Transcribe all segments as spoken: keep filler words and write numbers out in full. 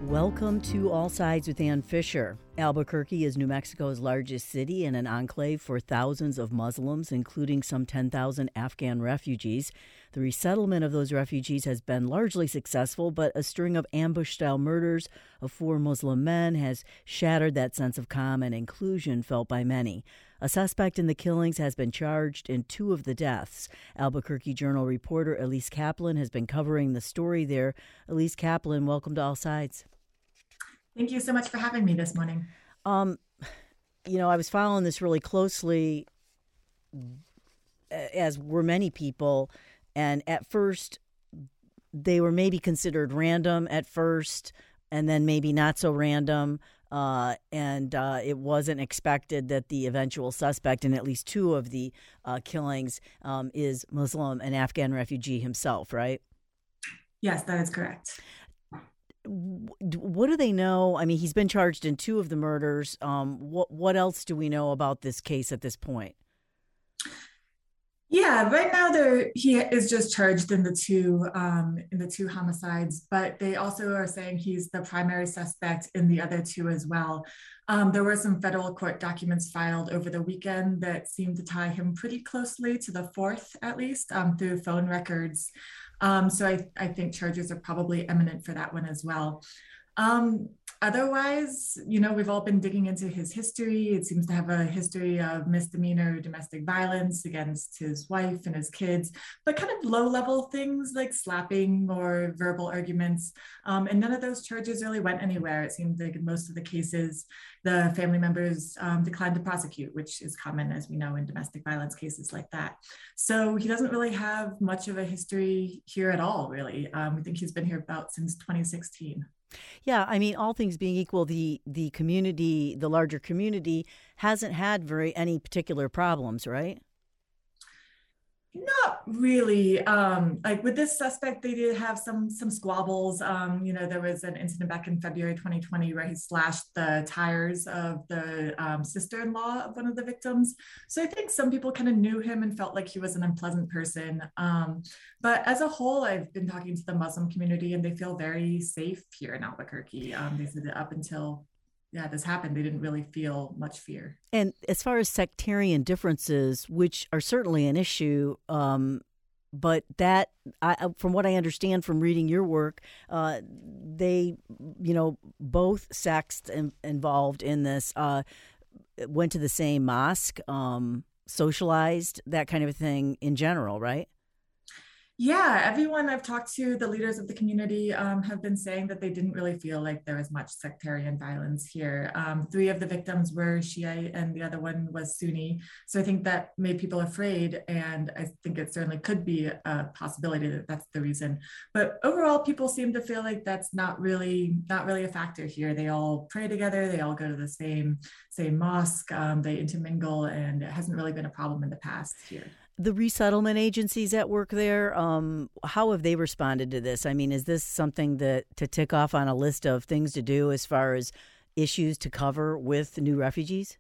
Welcome to All Sides with Ann Fisher. Albuquerque is New Mexico's largest city and an enclave for thousands of Muslims, including some ten thousand Afghan refugees. The resettlement of those refugees has been largely successful, but a string of ambush-style murders of four Muslim men has shattered that sense of calm and inclusion felt by many. A suspect in the killings has been charged in two of the deaths. Albuquerque Journal reporter Elise Kaplan has been covering the story there. Elise Kaplan, welcome to All Sides. Thank you so much for having me this morning. Um, you know, I was following this really closely, as were many people, and at first they were maybe considered random at first, and then maybe not so random, uh, and uh, it wasn't expected that the eventual suspect in at least two of the uh, killings um, is Muslim, an Afghan refugee himself, right? Yes, that is correct. What do they know? I mean, he's been charged in two of the murders. Um, what what else do we know about this case at this point? Yeah, right now there he is just charged in the two um, in the two homicides, but they also are saying he's the primary suspect in the other two as well. Um, there were some federal court documents filed over the weekend that seemed to tie him pretty closely to the fourth, at least um, through phone records. Um, so I, I think charges are probably imminent for that one as well. Um, otherwise, you know, we've all been digging into his history. It seems to have a history of misdemeanor domestic violence against his wife and his kids, but kind of low-level things like slapping or verbal arguments. Um, and none of those charges really went anywhere. It seemed like in most of the cases, the family members um, declined to prosecute, which is common, as we know, in domestic violence cases like that. So he doesn't really have much of a history here at all, really. Um, we think he's been here about since twenty sixteen. Yeah, I mean, all things being equal, the the community, the larger community, hasn't had very any particular problems, right? Not really. Um, like with this suspect, they did have some some squabbles. Um, you know, there was an incident back in February twenty twenty where he slashed the tires of the um, sister-in-law of one of the victims. So I think some people kind of knew him and felt like he was an unpleasant person. Um, but as a whole, I've been talking to the Muslim community, and they feel very safe here in Albuquerque. Um, they said that up until yeah, this happened, they didn't really feel much fear. And as far as sectarian differences, which are certainly an issue, um, but that, I, from what I understand from reading your work, uh, they, you know, both sects in, involved in this uh, went to the same mosque, um, socialized, that kind of thing in general, right? Yeah, everyone I've talked to, the leaders of the community, um, have been saying that they didn't really feel like there was much sectarian violence here. Um, three of the victims were Shiite and the other one was Sunni. So I think that made people afraid. And I think it certainly could be a possibility that that's the reason. But overall, people seem to feel like that's not really not really a factor here. They all pray together. They all go to the same, same mosque. Um, they intermingle, and it hasn't really been a problem in the past here. The resettlement agencies at work there, um, how have they responded to this? I mean, is this something that to tick off on a list of things to do as far as issues to cover with new refugees?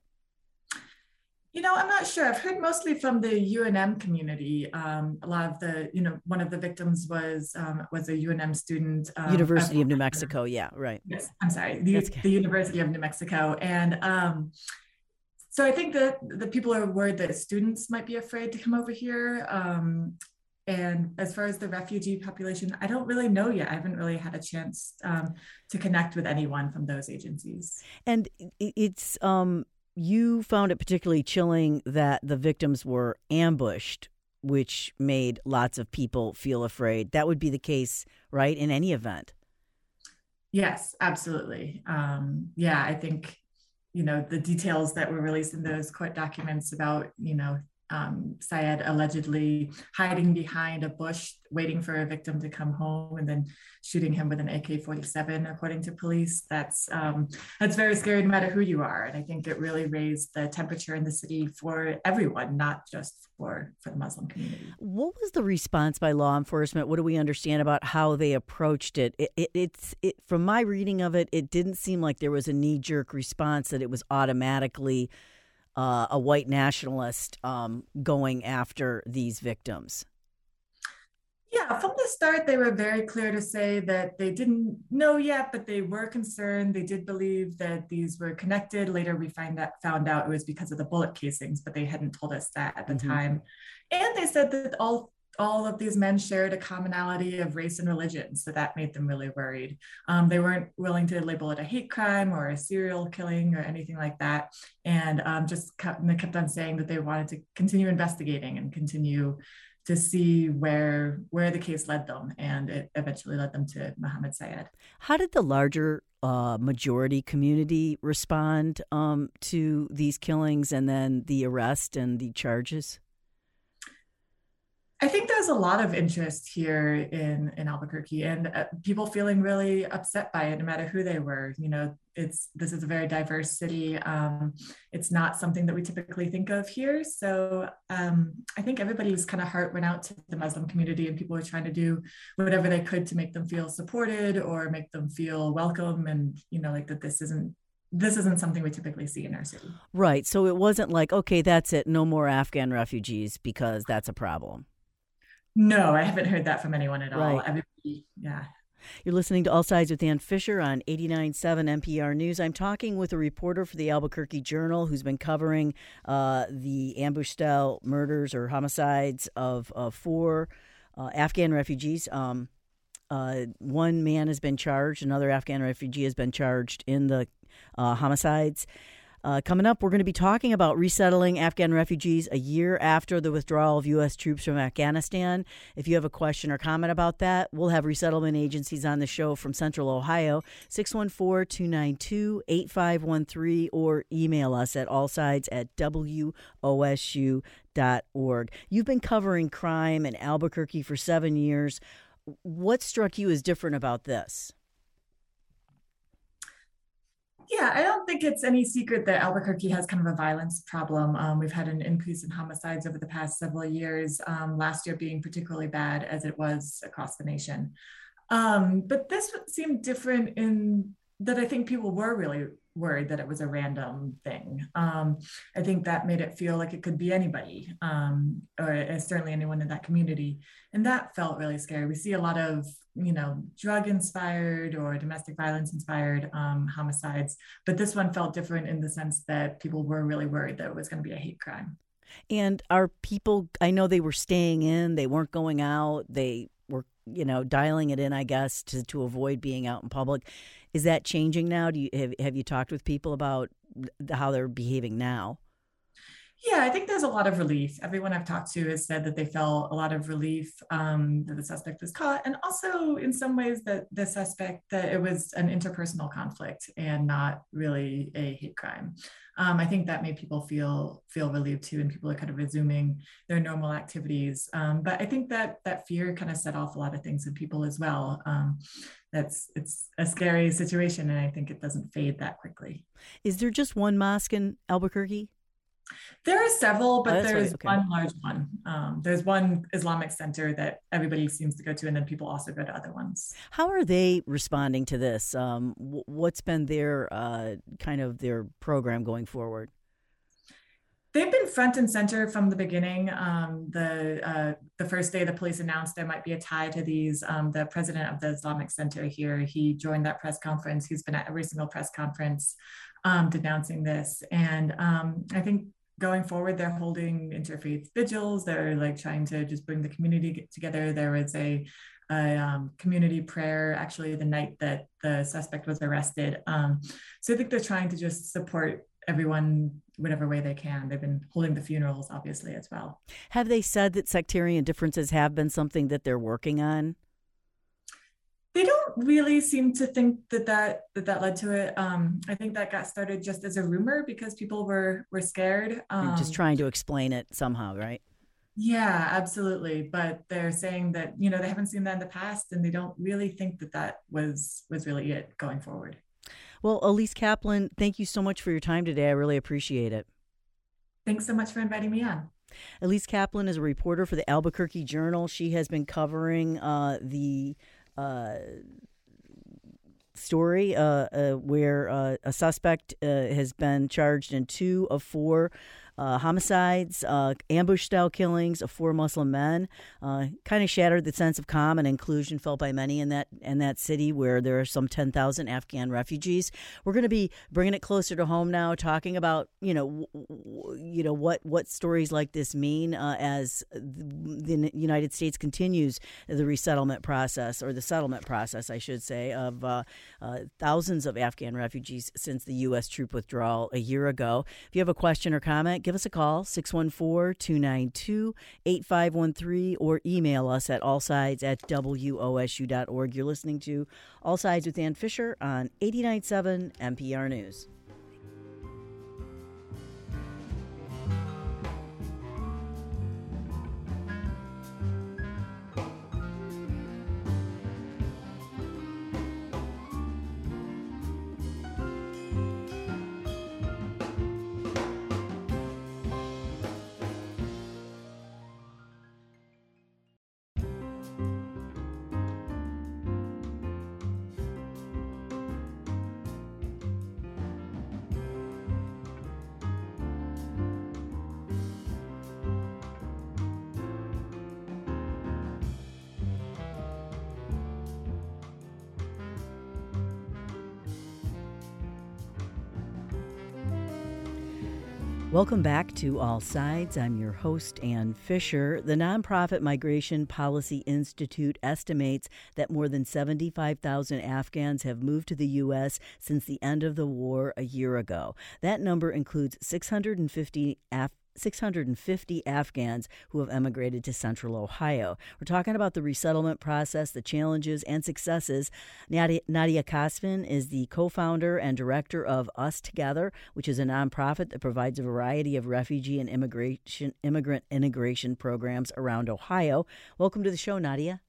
You know, I'm not sure. I've heard mostly from the U N M community. Um, a lot of the, you know, one of the victims was um, was a U N M student. Um, University of New Mexico. Yeah, right. Yes, I'm sorry. The, the University of New Mexico. And um, So I think that the people are worried that students might be afraid to come over here. Um, and as far as the refugee population, I don't really know yet. I haven't really had a chance um, to connect with anyone from those agencies. And it's um, you found it particularly chilling that the victims were ambushed, which made lots of people feel afraid. That would be the case, right, in any event? Yes, absolutely. Um, yeah, I think you know, the details that were released in those court documents about, you know, um, Syed allegedly hiding behind a bush, waiting for a victim to come home and then shooting him with an A K forty-seven, according to police. That's um, that's very scary no matter who you are. And I think it really raised the temperature in the city for everyone, not just for, for the Muslim community. What was the response by law enforcement? What do we understand about how they approached it? it, it it's it, from my reading of it, it didn't seem like there was a knee-jerk response that it was automatically Uh, a white nationalist um, going after these victims. Yeah, from the start, they were very clear to say that they didn't know yet, but they were concerned. They did believe that these were connected. Later, we find that found out it was because of the bullet casings, but they hadn't told us that at the Mm-hmm. time. And they said that all all of these men shared a commonality of race and religion, so that made them really worried. Um, they weren't willing to label it a hate crime or a serial killing or anything like that, and um, just kept, they kept on saying that they wanted to continue investigating and continue to see where where the case led them, and it eventually led them to Mohammed Syed. How did the larger uh, majority community respond um, to these killings and then the arrest and the charges? I think there's a lot of interest here in in Albuquerque, and uh, people feeling really upset by it, no matter who they were. You know, it's this is a very diverse city. Um, it's not something that we typically think of here. So um, I think everybody's kind of heart went out to the Muslim community, and people were trying to do whatever they could to make them feel supported or make them feel welcome, and you know, like that this isn't this isn't something we typically see in our city. Right. So it wasn't like, okay, that's it, no more Afghan refugees because that's a problem. No, I haven't heard that from anyone at all. Right. Everybody, yeah. You're listening to All Sides with Ann Fisher on eighty-nine point seven N P R News. I'm talking with a reporter for the Albuquerque Journal who's been covering uh, the ambush-style murders or homicides of uh, four uh, Afghan refugees. Um, uh, one man has been charged. Another Afghan refugee has been charged in the uh, homicides. Uh, coming up, we're going to be talking about resettling Afghan refugees a year after the withdrawal of U S troops from Afghanistan. If you have a question or comment about that, we'll have resettlement agencies on the show from Central Ohio, six one four, two nine two, eight five one three, or email us at allsides at W O S U dot org. You've been covering crime in Albuquerque for seven years. What struck you as different about this? Yeah, I don't think it's any secret that Albuquerque has kind of a violence problem. Um, we've had an increase in homicides over the past several years, um, last year being particularly bad as it was across the nation. Um, but this seemed different in that I think people were really worried that it was a random thing. Um, I think that made it feel like it could be anybody, um, or certainly anyone in that community. And that felt really scary. We see a lot of, you know, drug inspired or domestic violence inspired um, homicides, but this one felt different in the sense that people were really worried that it was going to be a hate crime. And are people, I know they were staying in, they weren't going out, they were, you know, dialing it in, I guess, to, to avoid being out in public. Is that changing now? Do you have, have you talked with people about how they're behaving now? Yeah, I think there's a lot of relief. Everyone I've talked to has said that they felt a lot of relief um, that the suspect was caught, and also in some ways that the suspect, that it was an interpersonal conflict and not really a hate crime. Um, I think that made people feel feel relieved too, and people are kind of resuming their normal activities. Um, but I think that that fear kind of set off a lot of things in people as well. Um, that's it's a scary situation, and I think it doesn't fade that quickly. Is there just one mosque in Albuquerque? There are several, but Oh, there's right. Okay. one large one. Um, there's one Islamic center that everybody seems to go to, and then people also go to other ones. How are they responding to this? Um, what's been their uh, kind of their program going forward? They've been front and center from the beginning. Um, the uh, the first day the police announced there might be a tie to these, um, the president of the Islamic Center here, he joined that press conference. He's been at every single press conference um, denouncing this. And um, I think going forward, they're holding interfaith vigils. They're like trying to just bring the community together. There was a, a um, community prayer actually the night that the suspect was arrested. Um, so I think they're trying to just support everyone whatever way they can. They've been holding the funerals, obviously, as well. Have they said that sectarian differences have been something that they're working on? They don't really seem to think that that that, that led to it. Um, I think that got started just as a rumor because people were were scared. Um, Just trying to explain it somehow, right? Yeah, absolutely. But they're saying that, you know, they haven't seen that in the past, and they don't really think that that was was really it going forward. Well, Elise Kaplan, thank you so much for your time today. I really appreciate it. Thanks so much for inviting me on. Elise Kaplan is a reporter for the Albuquerque Journal. She has been covering uh, the uh, story uh, uh, where uh, a suspect uh, has been charged in two of four uh, homicides, uh, ambush-style killings of four Muslim men, uh, kind of shattered the sense of calm and inclusion felt by many in that in that city where there are some ten thousand Afghan refugees. We're going to be bringing it closer to home now, talking about you know w- w- you know what what stories like this mean uh, as the United States continues the resettlement process, or the settlement process, I should say, of uh, uh, thousands of Afghan refugees since the U S troop withdrawal a year ago. If you have a question or comment, give us a call, six one four, two nine two, eight five one three, or email us at allsides at W O S U dot org. You're listening to All Sides with Ann Fisher on eighty-nine point seven N P R News. Welcome back to All Sides. I'm your host, Ann Fisher. The nonprofit Migration Policy Institute estimates that more than seventy-five thousand Afghans have moved to the U S since the end of the war a year ago. That number includes six hundred fifty Af- six hundred fifty Afghans who have emigrated to Central Ohio. We're talking about the resettlement process, the challenges and successes. Nadia, Nadia Kasvin is the co-founder and director of Us Together, which is a nonprofit that provides a variety of refugee and immigration immigrant integration programs around Ohio. Welcome to the show, Nadia.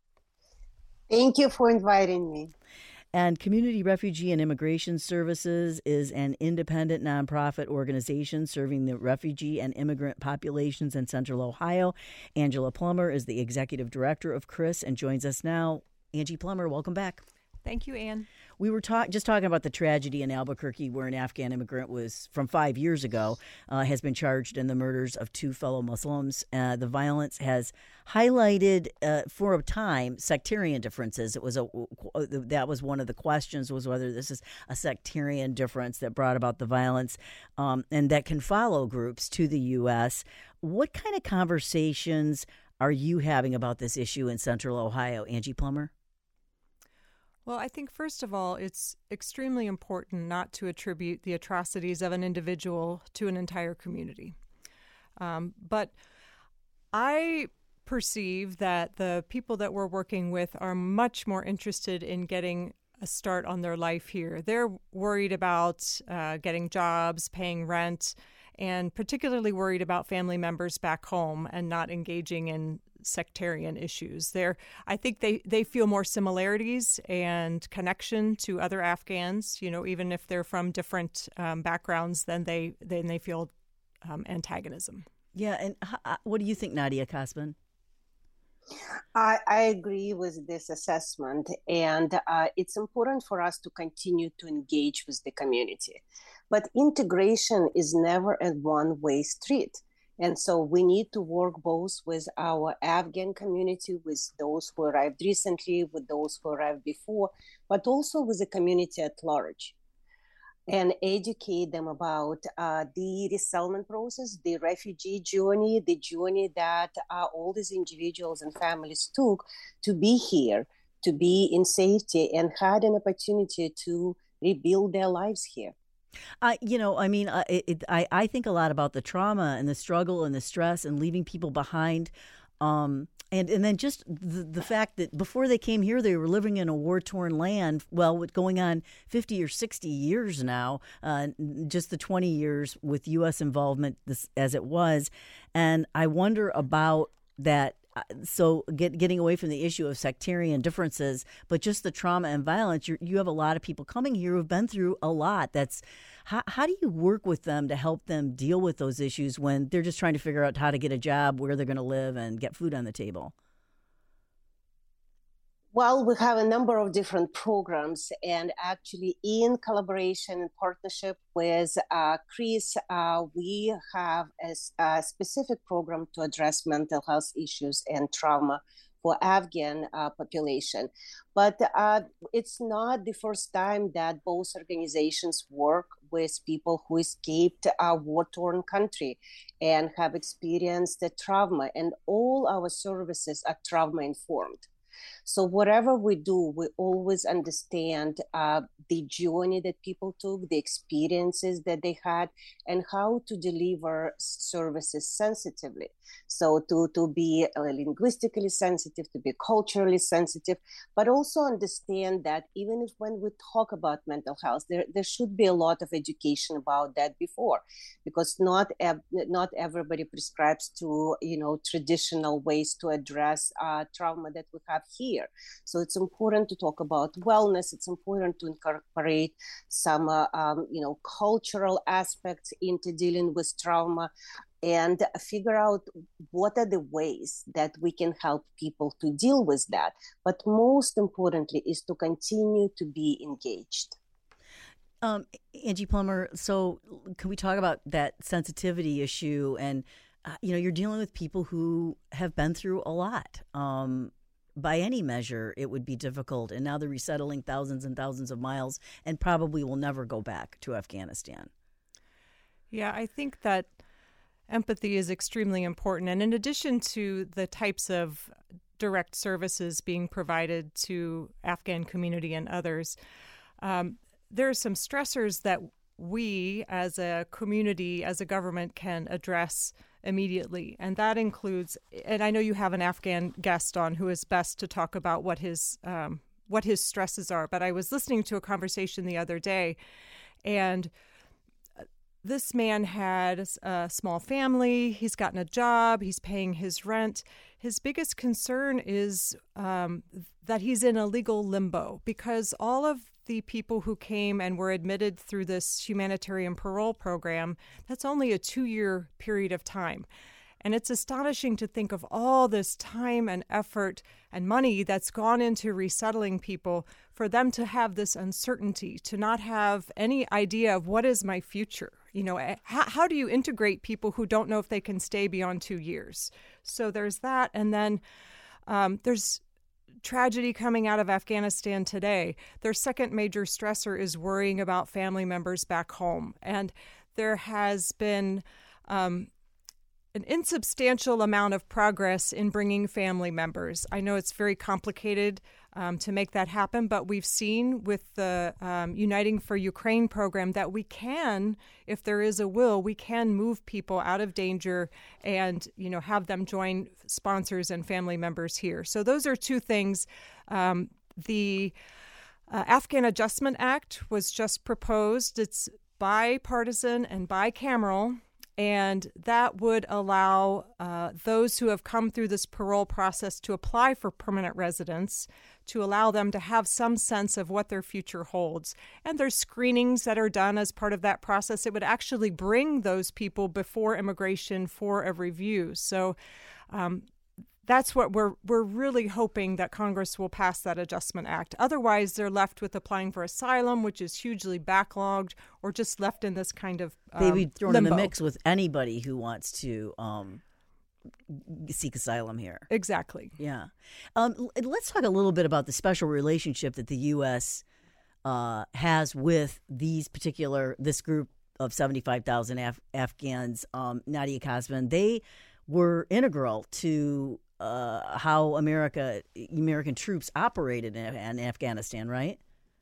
Thank you for inviting me. And Community Refugee and Immigration Services is an independent nonprofit organization serving the refugee and immigrant populations in Central Ohio. Angela Plummer is the executive director of C R I S and joins us now. Angie Plummer, welcome back. Thank you, Ann. We were talk- just talking about the tragedy in Albuquerque where an Afghan immigrant was, from five years ago, uh, has been charged in the murders of two fellow Muslims. Uh, the violence has highlighted, uh, for a time, sectarian differences. It was a that was one of the questions, was whether this is a sectarian difference that brought about the violence, um, and that can follow groups to the U S. What kind of conversations are you having about this issue in Central Ohio, Angie Plummer? Well, I think, first of all, it's extremely important not to attribute the atrocities of an individual to an entire community. Um, but I perceive that the people that we're working with are much more interested in getting a start on their life here. They're worried about uh, getting jobs, paying rent, and particularly worried about family members back home and not engaging in sectarian issues. They're, I think they, they feel more similarities and connection to other Afghans, you know, even if they're from different um, backgrounds, then they, then they feel um, antagonism. Yeah, and uh, what do you think, Nadia Kasvin? I, I agree with this assessment, and uh, it's important for us to continue to engage with the community. But integration is never a one-way street. And so we need to work both with our Afghan community, with those who arrived recently, with those who arrived before, but also with the community at large, and educate them about uh, the resettlement process, the refugee journey, the journey that uh, all these individuals and families took to be here, to be in safety, and had an opportunity to rebuild their lives here. Uh, you know, I mean, uh, it, it, I, I think a lot about the trauma and the struggle and the stress and leaving people behind. Um, and, and then just the, the fact that before they came here, they were living in a war-torn land, well, with going on fifty or sixty years now, uh, just the twenty years with U S involvement this, as it was. And I wonder about that. So get, getting away from the issue of sectarian differences, but just the trauma and violence, you're, you have a lot of people coming here who've been through a lot. That's how, how do you work with them to help them deal with those issues when they're just trying to figure out how to get a job, where they're going to live, and get food on the table? Well, we have a number of different programs, and actually, in collaboration and partnership with uh, Chris, uh, we have a, a specific program to address mental health issues and trauma for Afghan uh, population. But uh, it's not the first time that both organizations work with people who escaped a war-torn country and have experienced the trauma, and all our services are trauma-informed. So whatever we do, we always understand uh, the journey that people took, the experiences that they had, and how to deliver services sensitively. So to, to be uh, linguistically sensitive, to be culturally sensitive, but also understand that even if when we talk about mental health, there, there should be a lot of education about that before, because not ev- not everybody prescribes to, you know, traditional ways to address uh, trauma that we have here. So it's important to talk about wellness. It's important to incorporate some, uh, um, you know, cultural aspects into dealing with trauma, and figure out what are the ways that we can help people to deal with that. But most importantly is to continue to be engaged. Um, Angie Plummer, so can we talk about that sensitivity issue? And, uh, you know, you're dealing with people who have been through a lot. Um, by any measure, it would be difficult. And now they're resettling thousands and thousands of miles and probably will never go back to Afghanistan. Yeah, I think that empathy is extremely important. And in addition to the types of direct services being provided to Afghan community and others, um, there are some stressors that we as a community, as a government, can address immediately. And that includes, and I know you have an Afghan guest on who is best to talk about what his um, what his stresses are, but I was listening to a conversation the other day, and this man had a small family. He's gotten a job. He's paying his rent. His biggest concern is um, that he's in a legal limbo, because all of the people who came and were admitted through this humanitarian parole program, that's only a two-year period of time. And it's astonishing to think of all this time and effort and money that's gone into resettling people, for them to have this uncertainty, to not have any idea of what is my future. You know, how, how do you integrate people who don't know if they can stay beyond two years? So there's that. And then um, there's tragedy coming out of Afghanistan today. Their second major stressor is worrying about family members back home. And there has been um, an insubstantial amount of progress in bringing family members. I know it's very complicated um, to make that happen, but we've seen with the um, Uniting for Ukraine program that we can, if there is a will, we can move people out of danger and, you know, have them join sponsors and family members here. So those are two things. Um, the uh, Afghan Adjustment Act was just proposed. It's bipartisan and bicameral. And that would allow uh, those who have come through this parole process to apply for permanent residence, to allow them to have some sense of what their future holds. And there's screenings that are done as part of that process. It would actually bring those people before immigration for a review. So um, that's what we're we're really hoping, that Congress will pass that Adjustment Act. Otherwise, they're left with applying for asylum, which is hugely backlogged, or just left in this kind of um, they'd be thrown limbo. in the mix with anybody who wants to um, seek asylum here. Exactly. Yeah. Um, let's talk a little bit about the special relationship that the U S uh, has with these particular this group of seventy-five thousand Af- Afghans. Um, Nadia Kazman, they were integral to Uh, how America, American troops operated in, in Afghanistan, right?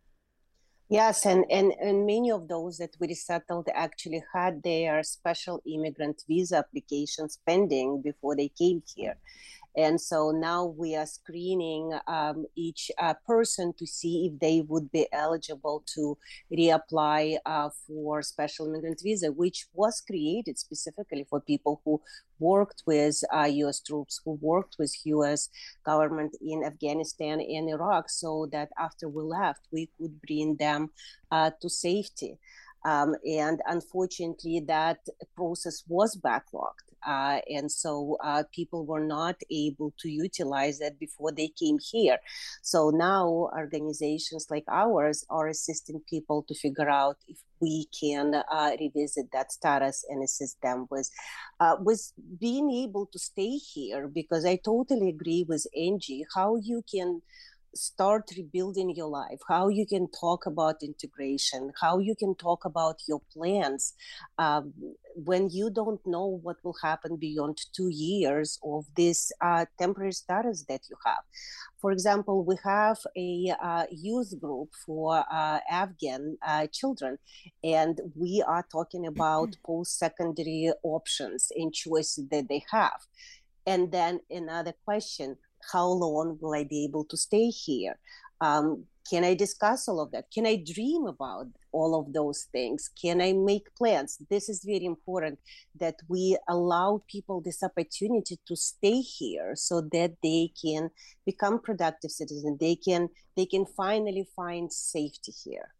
Yes, and, and, and many of those that we resettled actually had their special immigrant visa applications pending before they came here. And so now we are screening um, each uh, person to see if they would be eligible to reapply uh, for special immigrant visa, which was created specifically for people who worked with uh, U S troops, who worked with U S government in Afghanistan and Iraq, so that after we left, we could bring them uh, to safety. Um, and unfortunately, that process was backlogged. Uh, and so uh, people were not able to utilize that before they came here. So now organizations like ours are assisting people to figure out if we can uh, revisit that status and assist them with, uh, with being able to stay here. Because I totally agree with Angie, how you can start rebuilding your life, how you can talk about integration, how you can talk about your plans um, when you don't know what will happen beyond two years of this uh, temporary status that you have. For example, we have a uh, youth group for uh, Afghan uh, children, and we are talking about post-secondary options and choices that they have. And then another question, how long will I be able to stay here? Um, can I discuss all of that? Can I dream about all of those things? Can I make plans? This is very important, that we allow people this opportunity to stay here so that they can become productive citizens. They can, they can finally find safety here.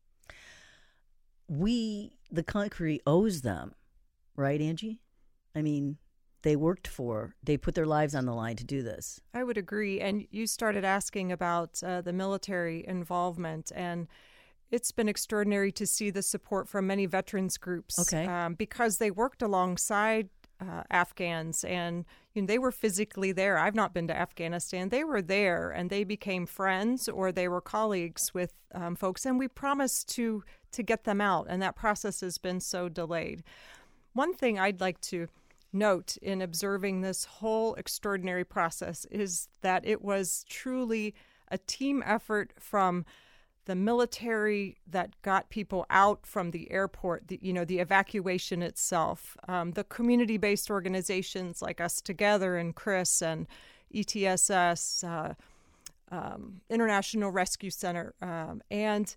We, the country, owes them, right, Angie? I mean, they worked for, they put their lives on the line to do this. I would agree. And you started asking about uh, the military involvement, and it's been extraordinary to see the support from many veterans groups. Okay. Um, because they worked alongside uh, Afghans, and you know, they were physically there. I've not been to Afghanistan. They were there, and they became friends, or they were colleagues with um, folks, and we promised to to get them out, and that process has been so delayed. One thing I'd like to note in observing this whole extraordinary process is that it was truly a team effort from the military that got people out from the airport, the, you know, the evacuation itself, um, the community-based organizations like Us Together and Chris and E T S S, uh, um, International Rescue Center, um, and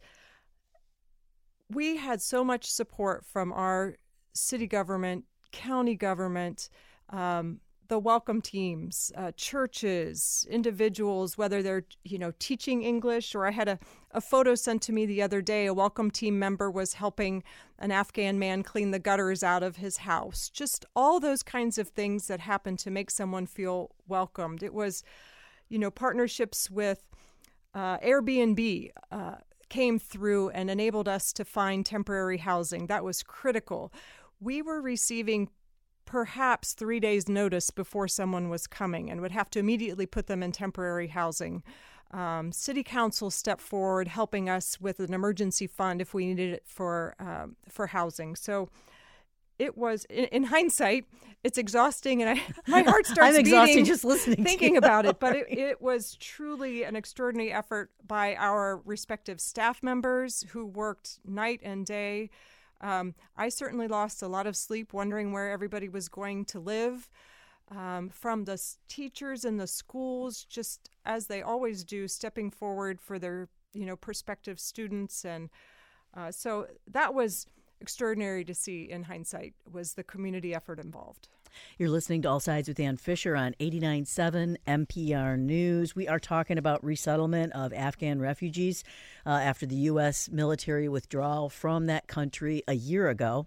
we had so much support from our city government, county government, um, the welcome teams, uh, churches, individuals, whether they're, you know, teaching English, or I had a, a photo sent to me the other day. A welcome team member was helping an Afghan man clean the gutters out of his house. Just all those kinds of things that happen to make someone feel welcomed. It was, you know, partnerships with uh, Airbnb uh, came through and enabled us to find temporary housing. That was critical. We were receiving perhaps three days' notice before someone was coming and would have to immediately put them in temporary housing. Um, City Council stepped forward, helping us with an emergency fund if we needed it for um, for housing. So it was, in, in hindsight, it's exhausting, and I, my heart starts I'm exhausted beating just listening thinking to about it. But it, it was truly an extraordinary effort by our respective staff members who worked night and day. Um, I certainly lost a lot of sleep wondering where everybody was going to live, um, from the s- teachers in the schools, just as they always do, stepping forward for their, you know, prospective students. And uh, so that was extraordinary to see in hindsight, was the community effort involved. You're listening to All Sides with Ann Fisher on eighty-nine point seven N P R News. We are talking about resettlement of Afghan refugees uh, after the U S military withdrawal from that country a year ago.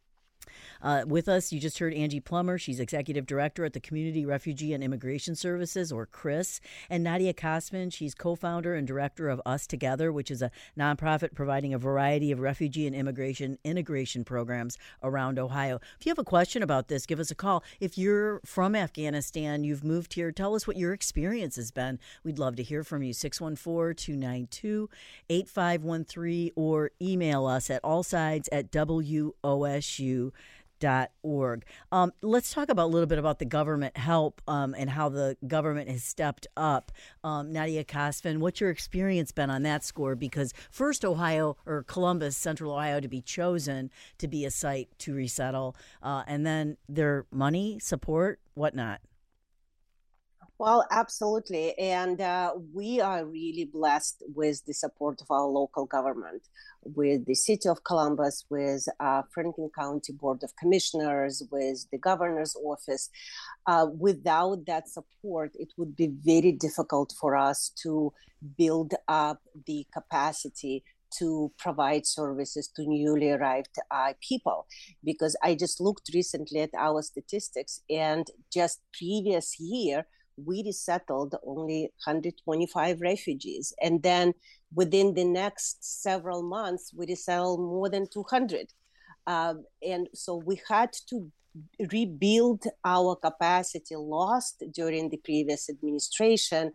Uh, with us, you just heard Angie Plummer. She's Executive Director at the Community Refugee and Immigration Services, or CRIS. And Nadia Kosman, she's co-founder and director of Us Together, which is a nonprofit providing a variety of refugee and immigration integration programs around Ohio. If you have a question about this, give us a call. If you're from Afghanistan, you've moved here, tell us what your experience has been. We'd love to hear from you. six one four, two nine two, eight five one three, or email us at allsides at W O S U dot org. Um, let's talk about a little bit about the government help um, and how the government has stepped up. Um, Nadia Kosman, what's your experience been on that score? Because first Ohio, or Columbus, Central Ohio, to be chosen to be a site to resettle, uh, and then their money, support, whatnot. Well, absolutely. And uh, we are really blessed with the support of our local government, with the City of Columbus, with uh, Franklin County Board of Commissioners, with the governor's office. Uh, without that support, it would be very difficult for us to build up the capacity to provide services to newly arrived uh, people. Because I just looked recently at our statistics, and just previous year, we resettled only one hundred twenty-five refugees. And then within the next several months, we resettled more than two hundred. Um, and so we had to rebuild our capacity lost during the previous administration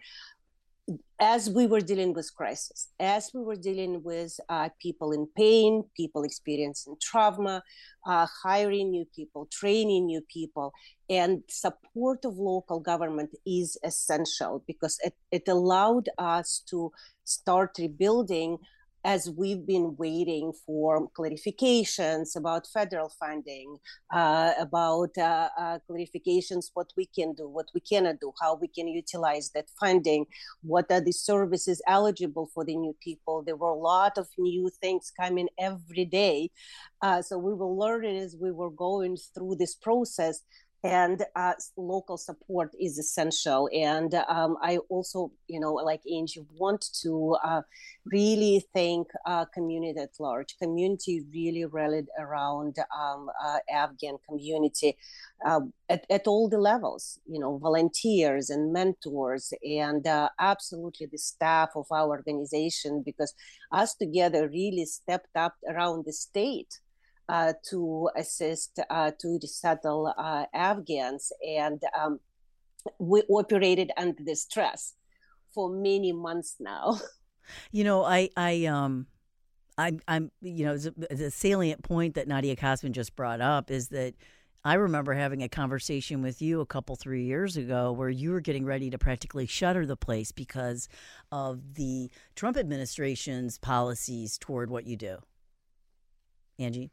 as we were dealing with crisis, as we were dealing with uh, people in pain, people experiencing trauma, uh, hiring new people, training new people, and support of local government is essential because it, it allowed us to start rebuilding as we've been waiting for clarifications about federal funding, uh, about uh, uh, clarifications, what we can do, what we cannot do, how we can utilize that funding, what are the services eligible for the new people. There were a lot of new things coming every day. Uh, so we were learning as we were going through this process. And uh, local support is essential. And um, I also, you know, like Angie, want to uh, really thank uh, community at large. Community really rallied around um, uh, Afghan community uh, at, at all the levels, you know, volunteers and mentors, and uh, absolutely the staff of our organization, because us together really stepped up around the state Uh, to assist, uh, to resettle uh, Afghans. And um, we operated under the stress for many months now. You know, I, I, um, I'm, I'm, you know, the salient point that Nadia Kosman just brought up is that I remember having a conversation with you a couple, three years ago where you were getting ready to practically shutter the place because of the Trump administration's policies toward what you do. Angie?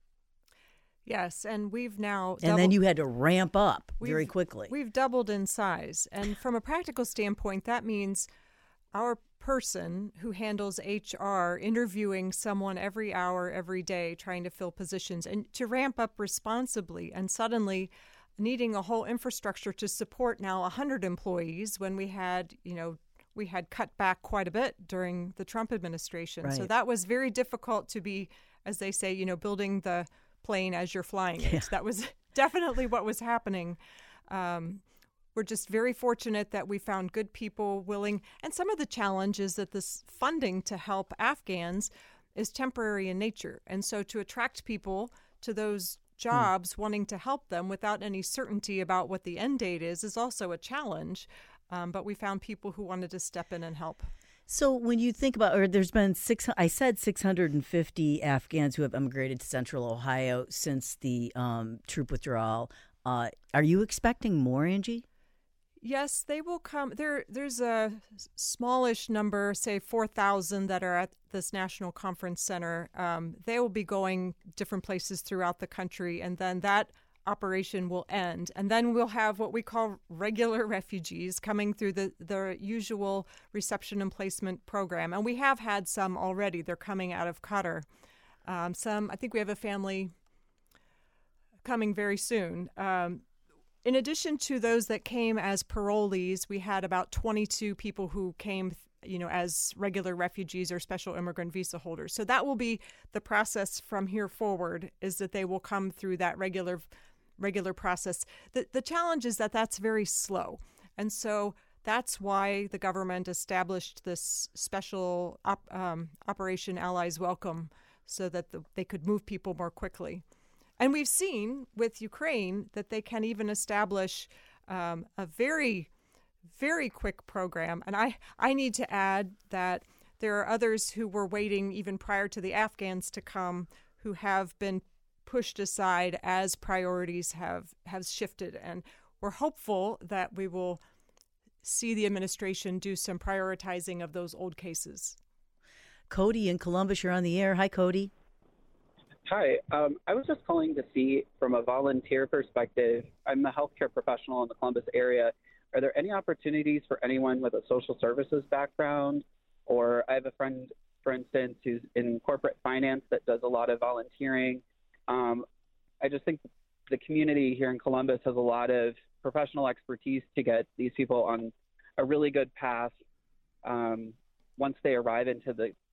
Yes, and we've now doubled, and then you had to ramp up very quickly. We've doubled in size, and from a practical standpoint, that means our person who handles H R interviewing someone every hour, every day, trying to fill positions, and to ramp up responsibly, and suddenly needing a whole infrastructure to support now one hundred employees when we had, you know, we had cut back quite a bit during the Trump administration. Right. So that was very difficult to be, as they say, you know, building the plane as you're flying it. Yeah. That was definitely what was happening. Um, we're just very fortunate that we found good people willing. And some of the challenge is that this funding to help Afghans is temporary in nature. And so to attract people to those jobs hmm. wanting to help them without any certainty about what the end date is is also a challenge. Um, but we found people who wanted to step in and help. So when you think about, or there's been six, I said six hundred fifty Afghans who have emigrated to Central Ohio since the um, troop withdrawal. Uh, are you expecting more, Angie? Yes, they will come. There, there's a smallish number, say four thousand, that are at this National Conference Center. Um, they will be going different places throughout the country, and then that operation will end. And then we'll have what we call regular refugees coming through the, the usual reception and placement program. And we have had some already. They're coming out of Qatar. Um, some, I think we have a family coming very soon. Um, in addition to those that came as parolees, we had about twenty-two people who came you know, as regular refugees or special immigrant visa holders. So that will be the process from here forward, is that they will come through that regular regular process. The, the challenge is that that's very slow. And so that's why the government established this special op, um, Operation Allies Welcome, so that the, they could move people more quickly. And we've seen with Ukraine that they can even establish um, a very, very quick program. And I, I need to add that there are others who were waiting even prior to the Afghans to come who have been pushed aside as priorities have, have shifted. And we're hopeful that we will see the administration do some prioritizing of those old cases. Cody in Columbus, you're on the air. Hi, Cody. Hi. Um, I was just calling to see from a volunteer perspective, I'm a healthcare professional in the Columbus area. Are there any opportunities for anyone with a social services background? Or I have a friend, for instance, who's in corporate finance that does a lot of volunteering. Um, I just think the community here in Columbus has a lot of professional expertise to get these people on a really good path um, once they arrive into the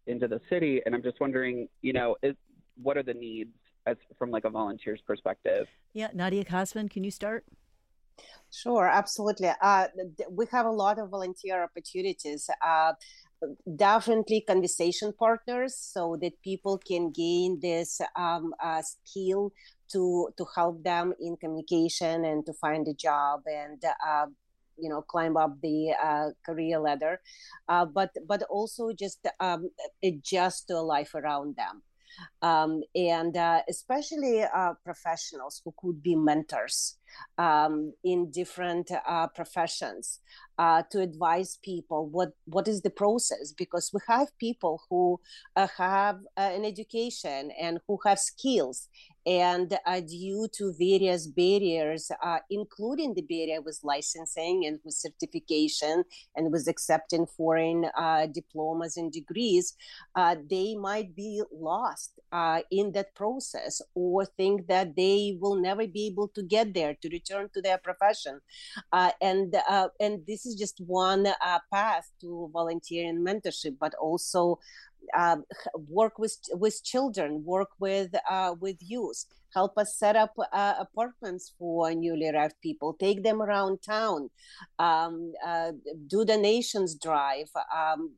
into the city. And I'm just wondering, you know, is, what are the needs as from like a volunteer's perspective? Yeah, Nadia Kosman, can you start? Sure, absolutely. Uh, we have a lot of volunteer opportunities. Uh, definitely conversation partners so that people can gain this um, uh, skill to to help them in communication and to find a job and uh, you know climb up the uh, career ladder, uh, but but also just um, adjust to a life around them. Um, and uh, especially uh, professionals who could be mentors um, in different uh, professions uh, to advise people what, what is the process, because we have people who uh, have uh, an education and who have skills, and uh, due to various barriers, uh, including the barrier with licensing and with certification and with accepting foreign uh, diplomas and degrees, uh, they might be lost uh, in that process or think that they will never be able to get there to return to their profession. Uh, and uh, and this is just one uh, path to volunteering mentorship, but also uh, work with with children, work with uh, with youth, help us set up uh, apartments for newly arrived people, take them around town, um, uh, do donations drive, um,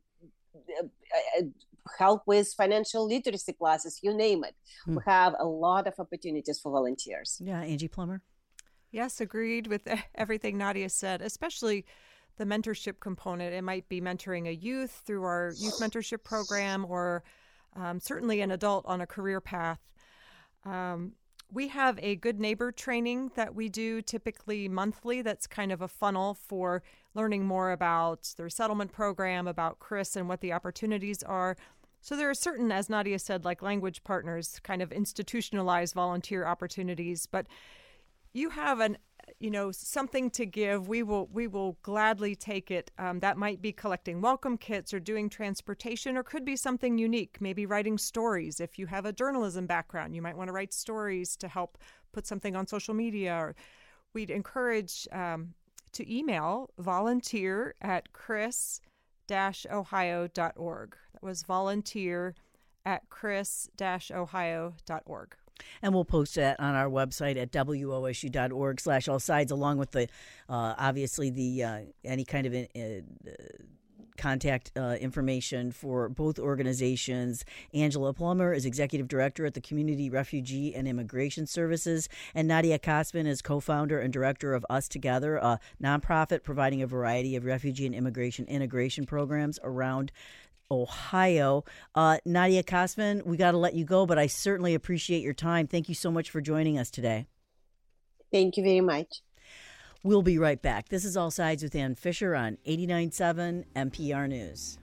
help with financial literacy classes, you name it. Hmm. We have a lot of opportunities for volunteers. Yeah, Angie Plummer. Yes, agreed with everything Nadia said, especially the mentorship component. It might be mentoring a youth through our youth mentorship program, or um, certainly an adult on a career path. Um, we have a Good Neighbor training that we do typically monthly. That's kind of a funnel for learning more about the resettlement program, about Chris and what the opportunities are. So there are certain, as Nadia said, like language partners, kind of institutionalized volunteer opportunities. But you have an, you know, something to give. We will we will gladly take it. Um, that might be collecting welcome kits or doing transportation, or could be something unique, maybe writing stories. If you have a journalism background, you might want to write stories to help put something on social media. Or we'd encourage um, to email volunteer at chris dash ohio dot org. That was volunteer at chris dash ohio dot org. And we'll post that on our website at W O S U dot org slash all sides, along with the, uh, obviously, the uh, any kind of uh, contact uh, information for both organizations. Angela Plummer is Executive Director at the Community Refugee and Immigration Services, and Nadia Kosman is co-founder and director of Us Together, a nonprofit providing a variety of refugee and immigration integration programs around Ohio. Uh, Nadia Kosman, we got to let you go, but I certainly appreciate your time. Thank you so much for joining us today. Thank you very much. We'll be right back. This is All Sides with Ann Fisher on eighty-nine point seven N P R News.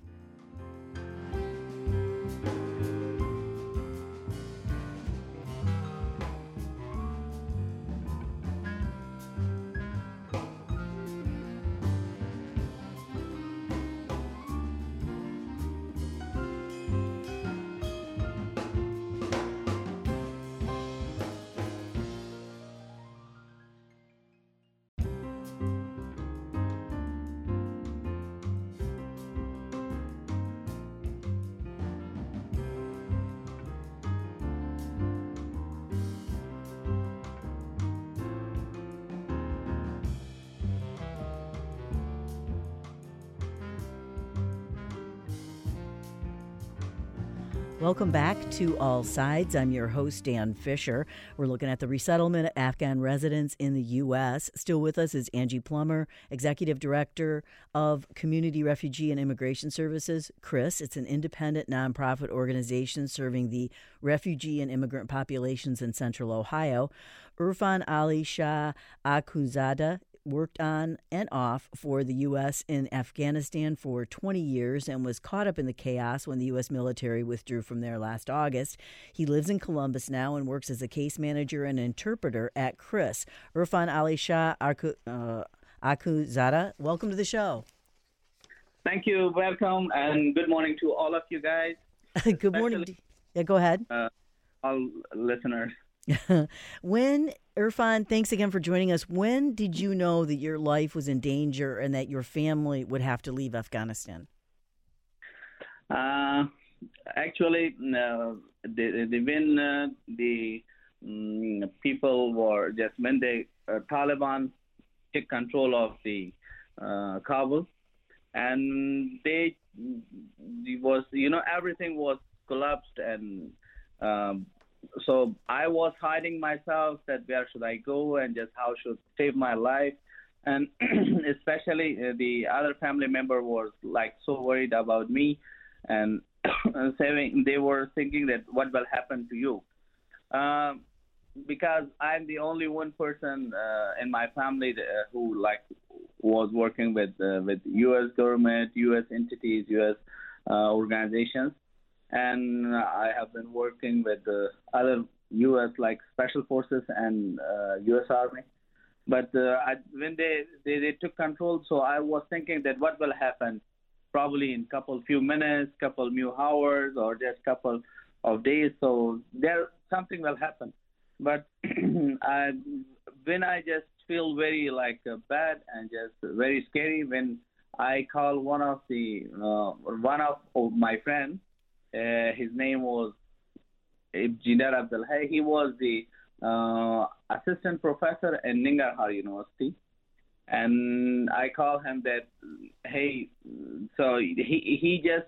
Welcome back to All Sides. I'm your host, Dan Fisher. We're looking at the resettlement of Afghan residents in the U S. Still with us is Angie Plummer, Executive Director of Community Refugee and Immigration Services, CRIS. It's an independent nonprofit organization serving the refugee and immigrant populations in Central Ohio. Irfan Ali Shah Akhundzada worked on and off for the U S in Afghanistan for twenty years and was caught up in the chaos when the U S military withdrew from there last August. He lives in Columbus now and works as a case manager and interpreter at CRIS. Irfan Ali Shah Akhundzada, welcome to the show. Thank you. Welcome, and good morning to all of you guys. Good morning. To, yeah, go ahead. Uh, all listeners. When, Irfan, thanks again for joining us. When did you know that your life was in danger and that your family would have to leave Afghanistan? Uh, actually, uh, the, the, when uh, the um, people were just when the uh, Taliban took control of the uh, Kabul, and they it was you know everything was collapsed, and um, so I was hiding myself that where should I go and just how should save my life, and especially uh, the other family member was like so worried about me, and saying they were thinking that what will happen to you. Um, because I'm the only one person uh, in my family that, uh, who like was working with uh, with U S government, U S entities, U S uh, organizations, and I have been working with uh, other U S like special forces and uh, U S Army. But uh, I, when they, they they took control, so I was thinking that what will happen, probably in couple few minutes, couple few hours, or just couple of days. So there something will happen. But I, when I just feel very like uh, bad and just very scary, when I call one of the uh, one of, of my friends, uh, his name was Engineer Abdul Hay. He was the uh, assistant professor in Nangarhar University, and I call him that. Hey, so he he just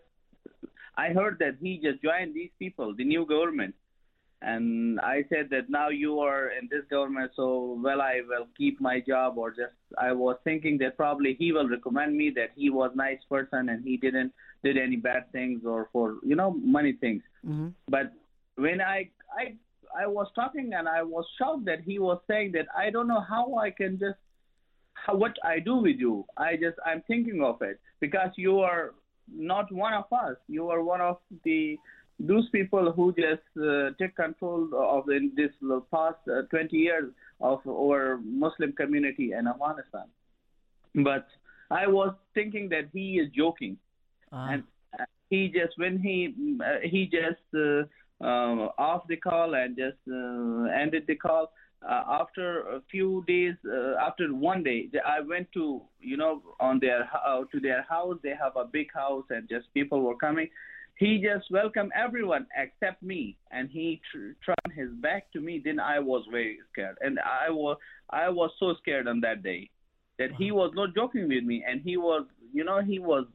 I heard that he just joined these people, the new government. And I said that now you are in this government, so well, I will keep my job, or just I was thinking that probably he will recommend me that he was nice person and he didn't did any bad things or for you know many things. Mm-hmm. But when I I I was talking and I was shocked that he was saying that I don't know how I can just how, what I do with you. I just I'm thinking of it because you are not one of us. You are one of the those people who just uh, take control of in this past uh, twenty years of our Muslim community in Afghanistan. But I was thinking that he is joking, uh. and he just when he uh, he just uh, uh, off the call and just uh, ended the call. Uh, after a few days, uh, after one day, I went to you know on their uh, to their house. They have a big house, and just people were coming. He just welcomed everyone except me, and he tr- turned his back to me. Then I was very scared, and I was I was so scared on that day that wow. he was not joking with me, and he was, you know, he was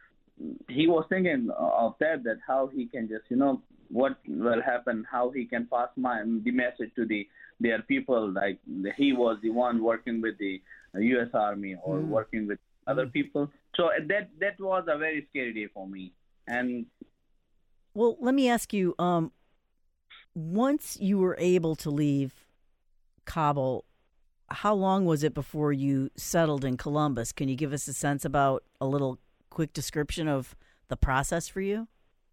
he was thinking of that that how he can just, you know, what will happen, how he can pass my the message to the their people, like he was the one working with the U S Army or mm. working with other mm. people. So that that was a very scary day for me, and. Well, let me ask you, um, once you were able to leave Kabul, how long was it before you settled in Columbus? Can you give us a sense about a little quick description of the process for you?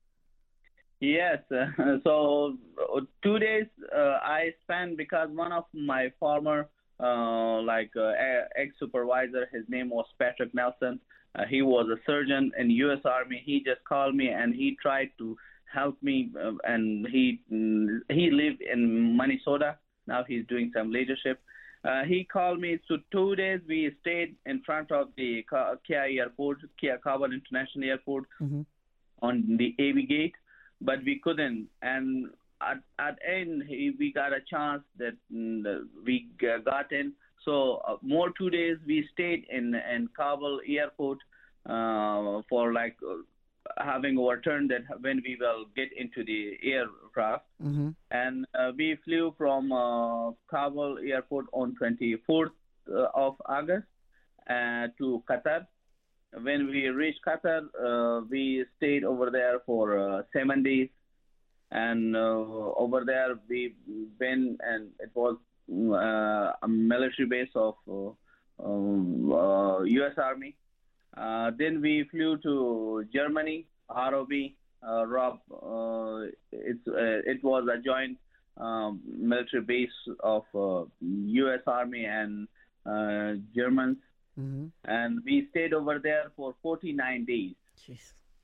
Yes. Uh, so two days uh, I spent because one of my former, uh, like uh, ex-supervisor, his name was Patrick Nelson. Uh, he was a surgeon in U S Army. He just called me and he tried to help me. Uh, and he mm, he lived in Minnesota. Now he's doing some leadership. Uh, he called me. So two days we stayed in front of the Kia Airport, Kia Kabul International Airport, mm-hmm. on the A V gate, but we couldn't. And at at end he, we got a chance that mm, we got in. So uh, more two days we stayed in in Kabul airport uh, for like uh, having overturned that when we will get into the aircraft, mm-hmm. and uh, we flew from uh, Kabul airport on twenty-fourth uh, of August uh, to Qatar. When we reached Qatar, uh, we stayed over there for uh, seven days, and uh, over there we went, and it was Uh, a military base of uh, um, uh, U S Army. Uh, then we flew to Germany, R O B. Uh, Rob, uh, it's uh, it was a joint um, military base of uh, U S Army and uh, Germans, mm-hmm. and we stayed over there for forty-nine days. Jeez.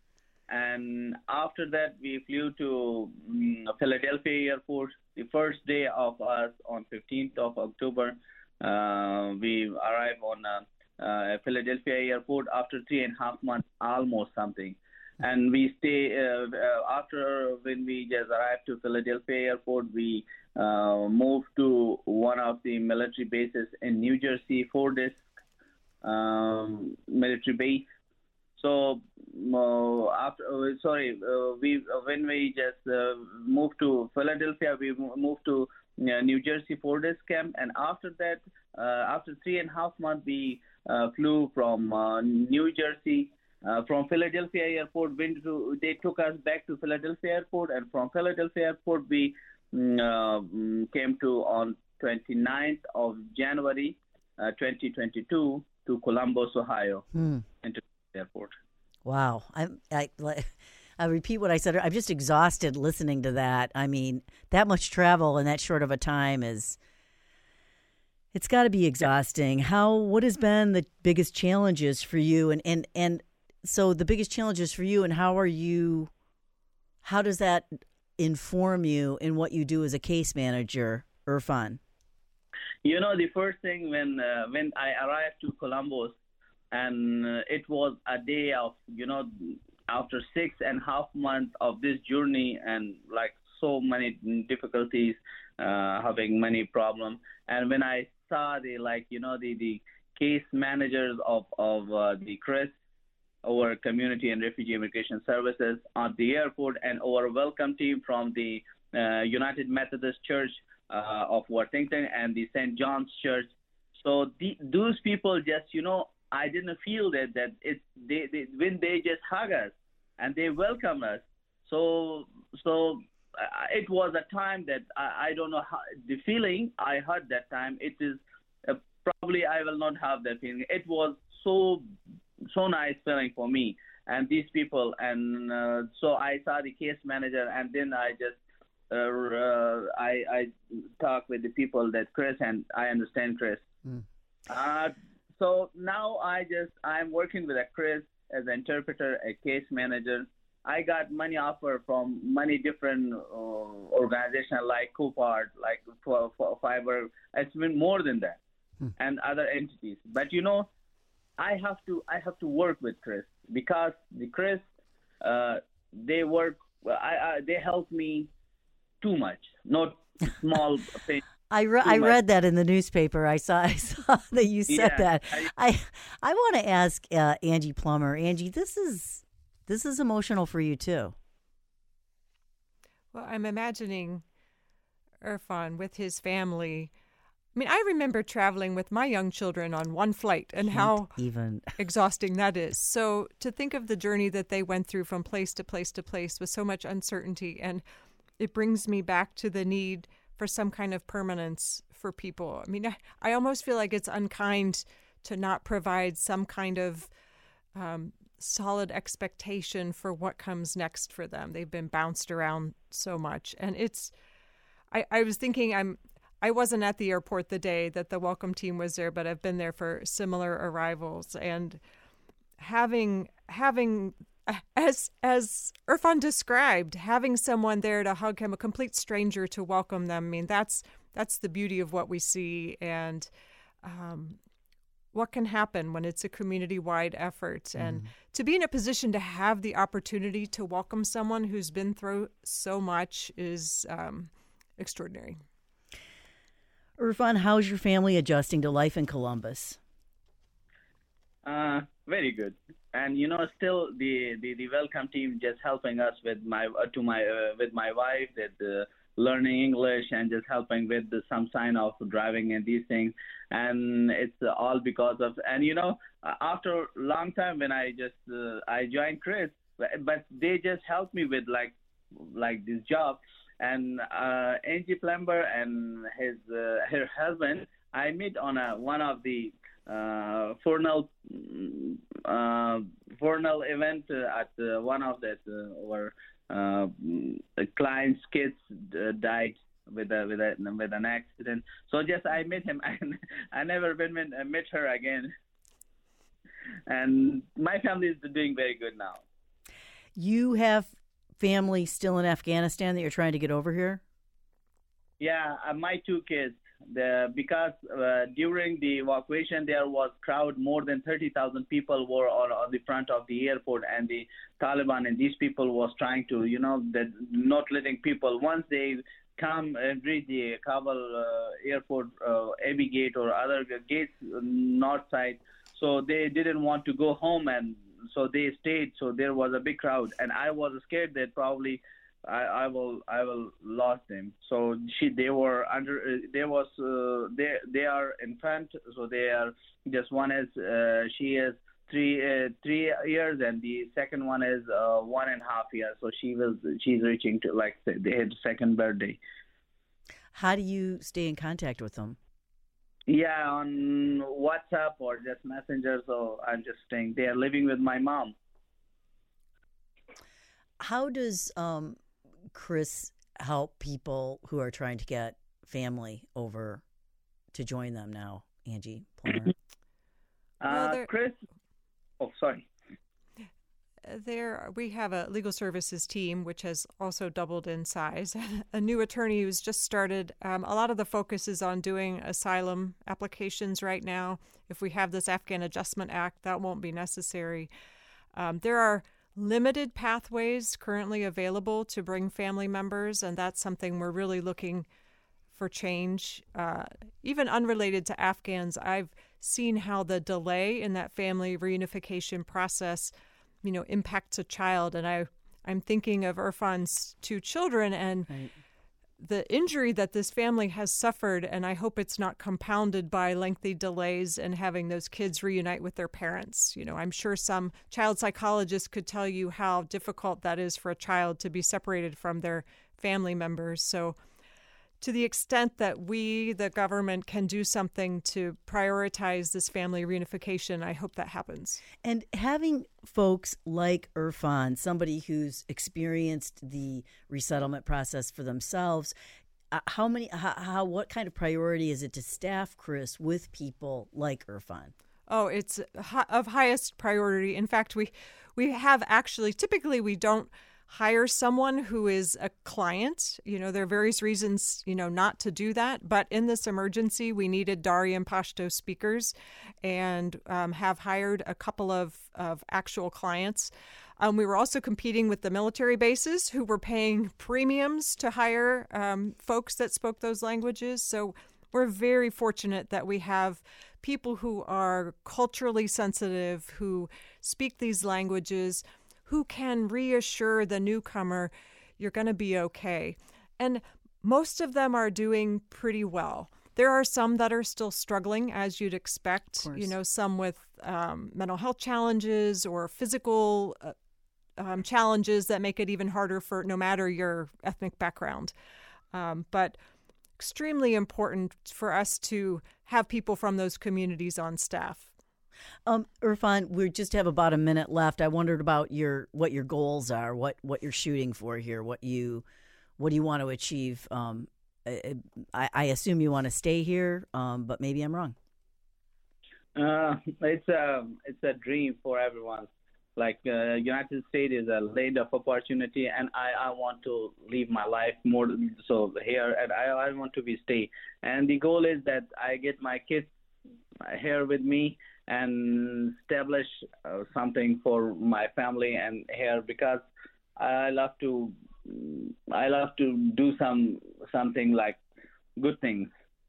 And after that, we flew to um, Philadelphia Airport. The first day of us on fifteenth of October, uh, we arrived on uh, uh, Philadelphia Airport after three and a half months, almost something. and we stay uh, uh, after when we just arrived to Philadelphia airport, we uh, moved to one of the military bases in New Jersey, Fort Dix um, military base. So uh, after uh, sorry, uh, we uh, when we just uh, moved to Philadelphia, we moved to uh, New Jersey Fort Dix camp, and after that, uh, after three and a half months, we uh, flew from uh, New Jersey. Uh, from Philadelphia airport, went to, they took us back to Philadelphia airport, and from Philadelphia airport, we uh, came to on twenty-ninth of January, uh, twenty twenty-two, to Columbus, Ohio, hmm. into the airport. Wow. I, I, I repeat what I said. I'm just exhausted listening to that. I mean, that much travel in that short of a time is, it's got to be exhausting. How, what has been the biggest challenges for you? And, and, and, So the biggest challenges for you, and how are you, how does that inform you in what you do as a case manager, Irfan? You know, the first thing when uh, when I arrived to Columbus, and uh, it was a day of, you know, after six and a half months of this journey, and like so many difficulties, uh, having many problems. And when I saw the, like, you know, the, the case managers of, of uh, the CRIS, our Community and Refugee Immigration Services at the airport, and our welcome team from the uh, United Methodist Church uh, of Worthington and the Saint John's Church. So the, those people just, you know, I didn't feel that that it's they, they when they just hug us and they welcome us. So so uh, it was a time that I, I don't know how the feeling I had that time. It is uh, probably I will not have that feeling. It was so. so nice feeling for me and these people. And uh, so I saw the case manager, and then I just uh, uh, I, I talked with the people that Chris, and I understand Chris. Mm. Uh, so now I just, I'm working with a Chris as an interpreter, a case manager. I got money offer from many different uh, organizations like Copart, like for, for Fiverr. It's been more than that, mm. and other entities. But you know, I have to I have to work with Chris, because the Chris uh, they work I, I they help me too much, not small things. I, re- I read that in the newspaper. I saw I saw that you said yeah, that. I I, I want to ask uh, Angie Plummer. Angie, this is this is emotional for you too. Well, I'm imagining Irfan with his family. I mean, I remember traveling with my young children on one flight, and Can't how even exhausting that is. So to think of the journey that they went through from place to place to place with so much uncertainty, and it brings me back to the need for some kind of permanence for people. I mean, I, I almost feel like it's unkind to not provide some kind of um, solid expectation for what comes next for them. They've been bounced around so much. And it's, I, I was thinking I'm, I wasn't at the airport the day that the welcome team was there, but I've been there for similar arrivals, and having having as as Irfan described, having someone there to hug him, a complete stranger to welcome them. I mean, that's that's the beauty of what we see, and um, what can happen when it's a community-wide effort. Mm. And to be in a position to have the opportunity to welcome someone who's been through so much is um, extraordinary. Irfan, how's your family adjusting to life in Columbus? Uh, very good. And you know, still the, the, the welcome team just helping us with my uh, to my uh, with my wife with uh, learning English, and just helping with the, some sign of driving and these things. And it's uh, all because of, and you know, uh, after a long time when I just uh, I joined Chris, but, but they just helped me with like like this job. And uh, Angie Plummer and his uh, her husband, I met on a, one of the uh, Fornell uh, Fornell event uh, at uh, one of that uh, where uh, client's kids uh, died with a with a with an accident. So just I met him, and I never been met, met her again. And my family is doing very good now. You have family still in Afghanistan that you're trying to get over here? Yeah, uh, my two kids, the, because uh, during the evacuation there was crowd, more than thirty thousand people were on, on the front of the airport, and the Taliban and these people was trying to, you know, that not letting people, once they come and reach the Kabul uh, airport, uh, Abbey Gate or other gates, uh, north side, so they didn't want to go home, and so they stayed. So there was a big crowd, and I was scared that probably I, I will I will lost them. So she they were under uh, there was uh, they they are in front. So they are just one is uh, she is three uh, three years, and the second one is uh, one and a half years. So she was she's reaching to like they had second birthday. How do you stay in contact with them? Yeah, on WhatsApp or just Messenger. So I'm just staying. They are living with my mom. How does um, Chris help people who are trying to get family over to join them now, Angie Plummer? Uh, well, Chris, oh, sorry. There, we have a legal services team, which has also doubled in size. A new attorney who's just started. Um, a lot of the focus is on doing asylum applications right now. If we have this Afghan Adjustment Act, that won't be necessary. Um, there are limited pathways currently available to bring family members, and that's something we're really looking for change. Uh, even unrelated to Afghans, I've seen how the delay in that family reunification process, you know, impacts a child. And I, I'm thinking of Irfan's two children and right. the injury that this family has suffered, and I hope it's not compounded by lengthy delays and having those kids reunite with their parents. You know, I'm sure some child psychologists could tell you how difficult that is for a child to be separated from their family members. So to the extent that we, the government, can do something to prioritize this family reunification, I hope that happens. And having folks like Irfan, somebody who's experienced the resettlement process for themselves, uh, how many, how, how, what kind of priority is it to staff, Chris, with people like Irfan? Oh, it's of highest priority. In fact, we we have actually, typically we don't hire someone who is a client. You know, there are various reasons, you know, not to do that. But in this emergency, we needed Dari and Pashto speakers and um, have hired a couple of, of actual clients. Um, we were also competing with the military bases who were paying premiums to hire um, folks that spoke those languages. So we're very fortunate that we have people who are culturally sensitive, who speak these languages, who can reassure the newcomer, you're going to be okay. And most of them are doing pretty well. There are some that are still struggling, as you'd expect, you know, some with um, mental health challenges or physical uh, um, challenges that make it even harder for no matter your ethnic background. Um, but extremely important for us to have people from those communities on staff. Um, Irfan, we just have about a minute left. I wondered about your what your goals are, what what you're shooting for here, what you what do you want to achieve? Um, I, I assume you want to stay here, um, but maybe I'm wrong. Uh, it's a it's a dream for everyone. Like uh, United States is a land of opportunity, and I, I want to live my life more so here, and I I want to be stay. And the goal is that I get my kids here with me and establish uh, something for my family and here, because I love to I love to do some something like good things.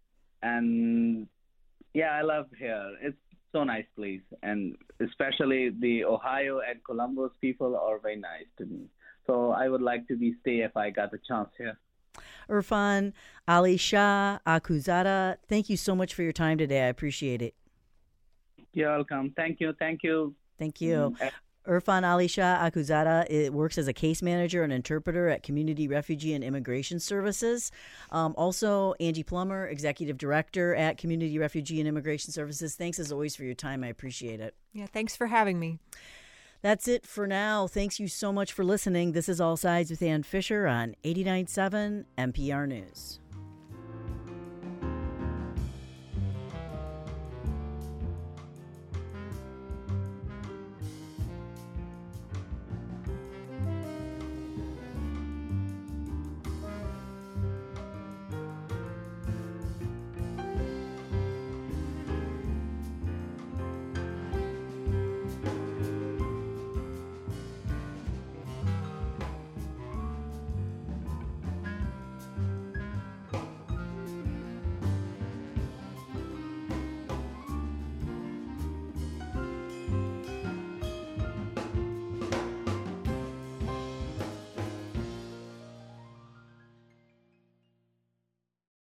And yeah, I love here. It's so nice place, and especially the Ohio and Columbus people are very nice to me. So I would like to be stay if I got the chance here. Irfan Ali Shah Akhundzada, thank you so much for your time today. I appreciate it. You're welcome. Thank you. Thank you. Thank you. Mm-hmm. Irfan Ali Shah Akhundzada it works as a case manager and interpreter at Community Refugee and Immigration Services. Um, also, Angie Plummer, executive director at Community Refugee and Immigration Services. Thanks as always for your time. I appreciate it. Yeah, thanks for having me. That's it for now. Thanks you so much for listening. This is All Sides with Ann Fisher on eighty-nine point seven N P R News.